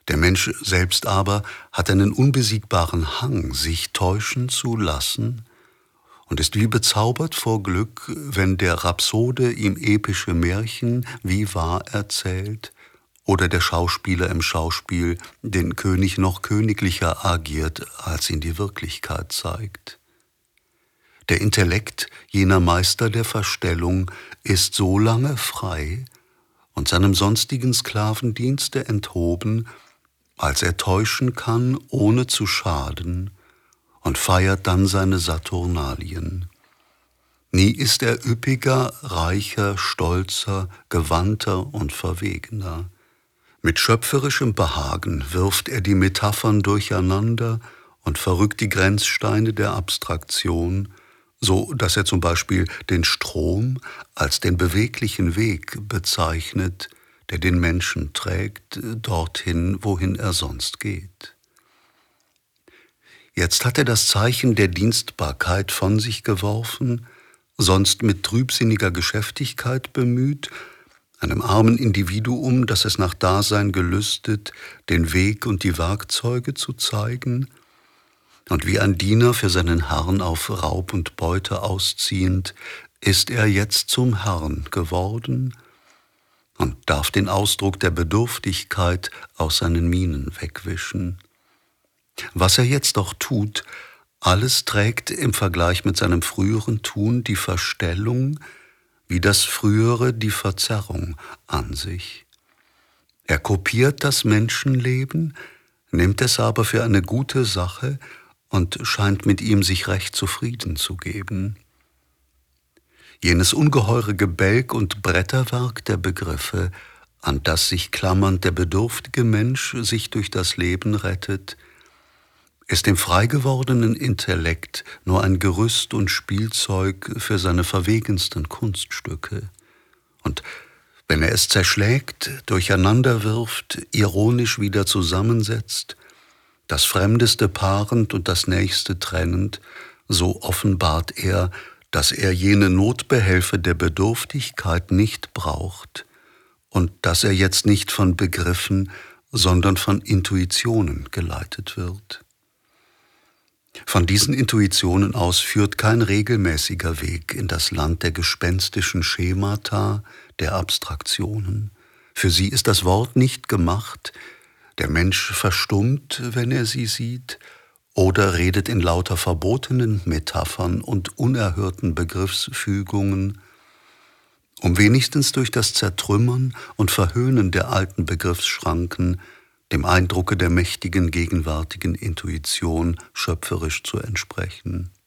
Der Mensch selbst aber hat einen unbesiegbaren Hang, sich täuschen zu lassen, und ist wie bezaubert vor Glück, wenn der Rhapsode ihm epische Märchen wie wahr erzählt oder der Schauspieler im Schauspiel den König noch königlicher agiert, als ihn die Wirklichkeit zeigt. Der Intellekt jener Meister der Verstellung ist so lange frei und seinem sonstigen Sklavendienste enthoben, als er täuschen kann, ohne zu schaden, und feiert dann seine Saturnalien. Nie ist er üppiger, reicher, stolzer, gewandter und verwegener. Mit schöpferischem Behagen wirft er die Metaphern durcheinander und verrückt die Grenzsteine der Abstraktion, so dass er zum Beispiel den Strom als den beweglichen Weg bezeichnet, der den Menschen trägt, dorthin, wohin er sonst geht. Jetzt hat er das Zeichen der Dienstbarkeit von sich geworfen, sonst mit trübsinniger Geschäftigkeit bemüht, einem armen Individuum, das es nach Dasein gelüstet, den Weg und die Werkzeuge zu zeigen, und wie ein Diener für seinen Herrn auf Raub und Beute ausziehend, ist er jetzt zum Herrn geworden und darf den Ausdruck der Bedürftigkeit aus seinen Mienen wegwischen. Was er jetzt auch tut, alles trägt im Vergleich mit seinem früheren Tun die Verstellung, wie das frühere die Verzerrung an sich. Er kopiert das Menschenleben, nimmt es aber für eine gute Sache und scheint mit ihm sich recht zufrieden zu geben. Jenes ungeheure Gebälk und Bretterwerk der Begriffe, an das sich klammernd der bedürftige Mensch sich durch das Leben rettet, ist dem frei gewordenen Intellekt nur ein Gerüst und Spielzeug für seine verwegensten Kunststücke. Und wenn er es zerschlägt, durcheinanderwirft, ironisch wieder zusammensetzt, das Fremdeste paarend und das Nächste trennend, so offenbart er, dass er jene Notbehelfe der Bedürftigkeit nicht braucht und dass er jetzt nicht von Begriffen, sondern von Intuitionen geleitet wird. Von diesen Intuitionen aus führt kein regelmäßiger Weg in das Land der gespenstischen Schemata, der Abstraktionen. Für sie ist das Wort nicht gemacht, der Mensch verstummt, wenn er sie sieht, oder redet in lauter verbotenen Metaphern und unerhörten Begriffsfügungen, um wenigstens durch das Zertrümmern und Verhöhnen der alten Begriffsschranken dem Eindrucke der mächtigen gegenwärtigen Intuition schöpferisch zu entsprechen.